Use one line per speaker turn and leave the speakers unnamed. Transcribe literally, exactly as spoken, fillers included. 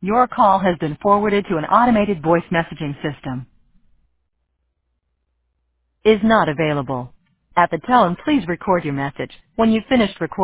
Your call has been forwarded to an automated voice messaging system. Is not available. At the tone, please record your message. When you've finished recording,